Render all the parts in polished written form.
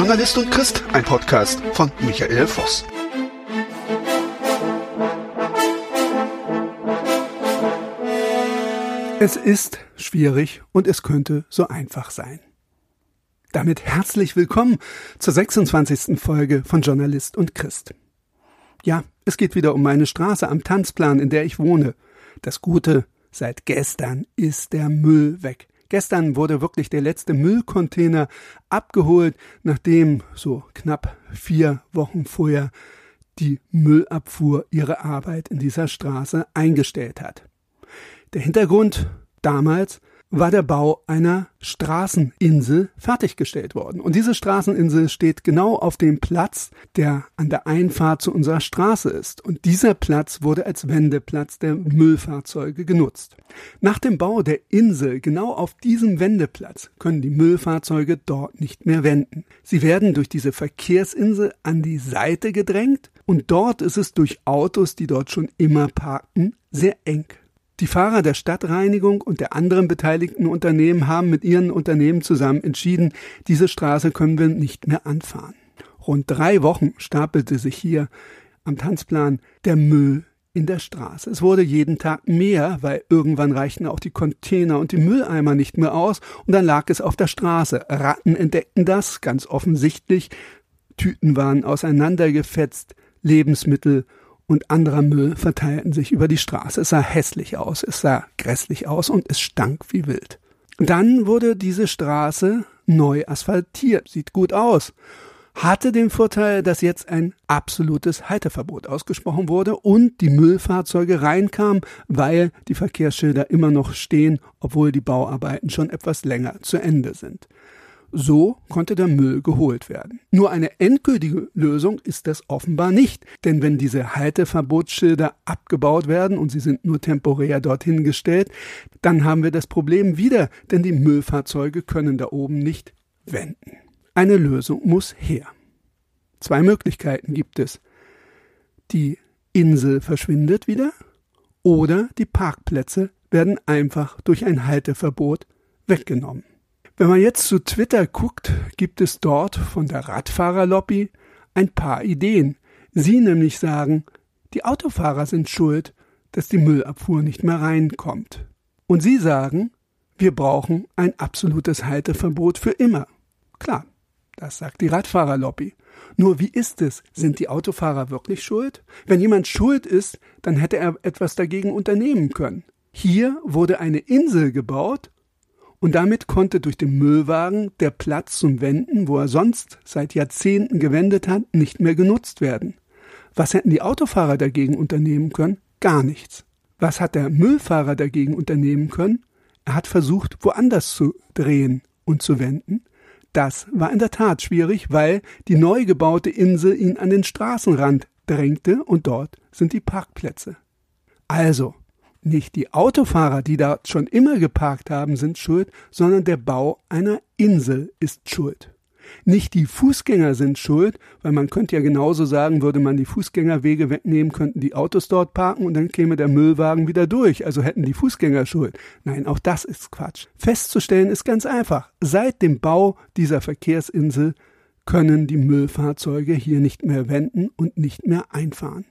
Journalist und Christ, ein Podcast von Michael Voss. Es ist schwierig und es könnte so einfach sein. Damit herzlich willkommen zur 26. Folge von Journalist und Christ. Ja, es geht wieder um meine Straße am Tanzplan, in der ich wohne. Das Gute, seit gestern ist der Müll weg. Gestern wurde wirklich der letzte Müllcontainer abgeholt, nachdem so knapp 4 Wochen vorher die Müllabfuhr ihre Arbeit in dieser Straße eingestellt hat. Der Hintergrund damals war der Bau einer Straßeninsel fertiggestellt worden. Und diese Straßeninsel steht genau auf dem Platz, der an der Einfahrt zu unserer Straße ist. Und dieser Platz wurde als Wendeplatz der Müllfahrzeuge genutzt. Nach dem Bau der Insel genau auf diesem Wendeplatz können die Müllfahrzeuge dort nicht mehr wenden. Sie werden durch diese Verkehrsinsel an die Seite gedrängt und dort ist es durch Autos, die dort schon immer parkten, sehr eng. Die Fahrer der Stadtreinigung und der anderen beteiligten Unternehmen haben mit ihren Unternehmen zusammen entschieden, diese Straße können wir nicht mehr anfahren. Rund 3 Wochen stapelte sich hier am Tanzplan der Müll in der Straße. Es wurde jeden Tag mehr, weil irgendwann reichten auch die Container und die Mülleimer nicht mehr aus und dann lag es auf der Straße. Ratten entdeckten das, ganz offensichtlich. Tüten waren auseinandergefetzt, Lebensmittel und anderer Müll verteilten sich über die Straße. Es sah hässlich aus, es sah grässlich aus und es stank wie wild. Dann wurde diese Straße neu asphaltiert, sieht gut aus. Hatte den Vorteil, dass jetzt ein absolutes Halteverbot ausgesprochen wurde und die Müllfahrzeuge reinkamen, weil die Verkehrsschilder immer noch stehen, obwohl die Bauarbeiten schon etwas länger zu Ende sind. So konnte der Müll geholt werden. Nur eine endgültige Lösung ist das offenbar nicht, denn wenn diese Halteverbotsschilder abgebaut werden und sie sind nur temporär dorthin gestellt, dann haben wir das Problem wieder, denn die Müllfahrzeuge können da oben nicht wenden. Eine Lösung muss her. 2 Möglichkeiten gibt es. Die Insel verschwindet wieder oder die Parkplätze werden einfach durch ein Halteverbot weggenommen. Wenn man jetzt zu Twitter guckt, gibt es dort von der Radfahrerlobby ein paar Ideen. Sie nämlich sagen, die Autofahrer sind schuld, dass die Müllabfuhr nicht mehr reinkommt. Und sie sagen, wir brauchen ein absolutes Halteverbot für immer. Klar, das sagt die Radfahrerlobby. Nur wie ist es? Sind die Autofahrer wirklich schuld? Wenn jemand schuld ist, dann hätte er etwas dagegen unternehmen können. Hier wurde eine Insel gebaut, und damit konnte durch den Müllwagen der Platz zum Wenden, wo er sonst seit Jahrzehnten gewendet hat, nicht mehr genutzt werden. Was hätten die Autofahrer dagegen unternehmen können? Gar nichts. Was hat der Müllfahrer dagegen unternehmen können? Er hat versucht, woanders zu drehen und zu wenden. Das war in der Tat schwierig, weil die neu gebaute Insel ihn an den Straßenrand drängte und dort sind die Parkplätze. Also, nicht die Autofahrer, die da schon immer geparkt haben, sind schuld, sondern der Bau einer Insel ist schuld. Nicht die Fußgänger sind schuld, weil man könnte ja genauso sagen, würde man die Fußgängerwege wegnehmen, könnten die Autos dort parken und dann käme der Müllwagen wieder durch, also hätten die Fußgänger Schuld. Nein, auch das ist Quatsch. Festzustellen ist ganz einfach. Seit dem Bau dieser Verkehrsinsel können die Müllfahrzeuge hier nicht mehr wenden und nicht mehr einfahren.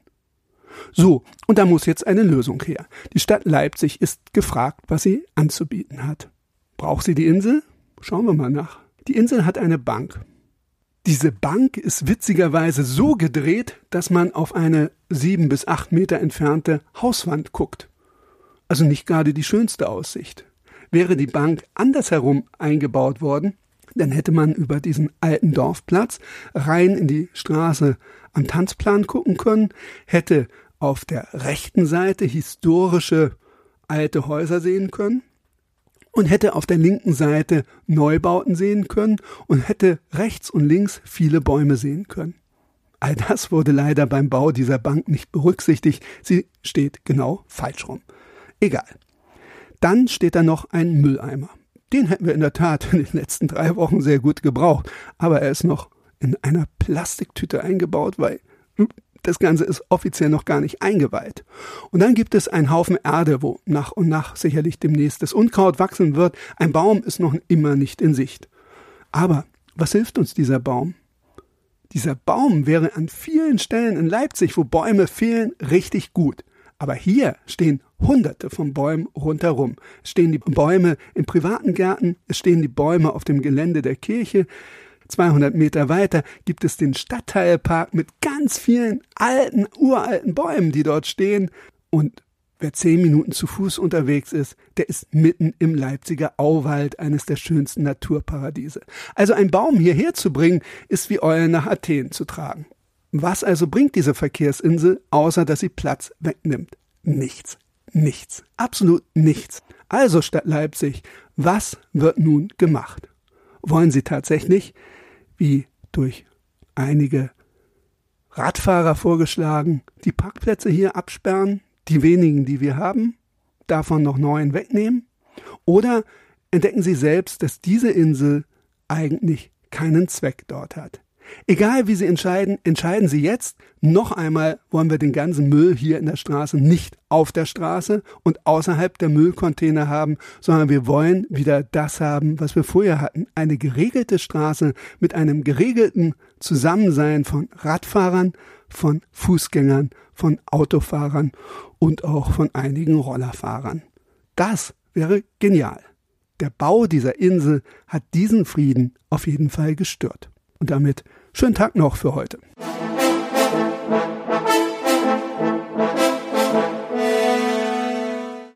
So, und da muss jetzt eine Lösung her. Die Stadt Leipzig ist gefragt, was sie anzubieten hat. Braucht sie die Insel? Schauen wir mal nach. Die Insel hat eine Bank. Diese Bank ist witzigerweise so gedreht, dass man auf eine 7 bis 8 Meter entfernte Hauswand guckt. Also nicht gerade die schönste Aussicht. Wäre die Bank andersherum eingebaut worden, dann hätte man über diesen alten Dorfplatz rein in die Straße am Tanzplan gucken können, hätte auf der rechten Seite historische alte Häuser sehen können und hätte auf der linken Seite Neubauten sehen können und hätte rechts und links viele Bäume sehen können. All das wurde leider beim Bau dieser Bank nicht berücksichtigt. Sie steht genau falsch rum. Egal. Dann steht da noch ein Mülleimer. Den hätten wir in der Tat in den letzten 3 Wochen sehr gut gebraucht. Aber er ist noch in einer Plastiktüte eingebaut, weil das Ganze ist offiziell noch gar nicht eingeweiht. Und dann gibt es einen Haufen Erde, wo nach und nach sicherlich demnächst das Unkraut wachsen wird. Ein Baum ist noch immer nicht in Sicht. Aber was hilft uns dieser Baum? Dieser Baum wäre an vielen Stellen in Leipzig, wo Bäume fehlen, richtig gut. Aber hier stehen Hunderte von Bäumen rundherum. Es stehen die Bäume in privaten Gärten, es stehen die Bäume auf dem Gelände der Kirche. 200 Meter weiter gibt es den Stadtteilpark mit ganz vielen uralten Bäumen, die dort stehen. Und wer 10 Minuten zu Fuß unterwegs ist, der ist mitten im Leipziger Auwald, eines der schönsten Naturparadiese. Also ein Baum hierher zu bringen, ist wie Eulen nach Athen zu tragen. Was also bringt diese Verkehrsinsel, außer dass sie Platz wegnimmt? Nichts. Nichts. Absolut nichts. Also Stadt Leipzig, was wird nun gemacht? Wollen Sie tatsächlich, wie durch einige Radfahrer vorgeschlagen, die Parkplätze hier absperren, die wenigen, die wir haben, davon noch 9 wegnehmen? Oder entdecken Sie selbst, dass diese Insel eigentlich keinen Zweck dort hat? Egal wie Sie entscheiden Sie jetzt, noch einmal wollen wir den ganzen Müll hier in der Straße nicht auf der Straße und außerhalb der Müllcontainer haben, sondern wir wollen wieder das haben, was wir vorher hatten. Eine geregelte Straße mit einem geregelten Zusammensein von Radfahrern, von Fußgängern, von Autofahrern und auch von einigen Rollerfahrern. Das wäre genial. Der Bau dieser Insel hat diesen Frieden auf jeden Fall gestört. Und damit schönen Tag noch für heute.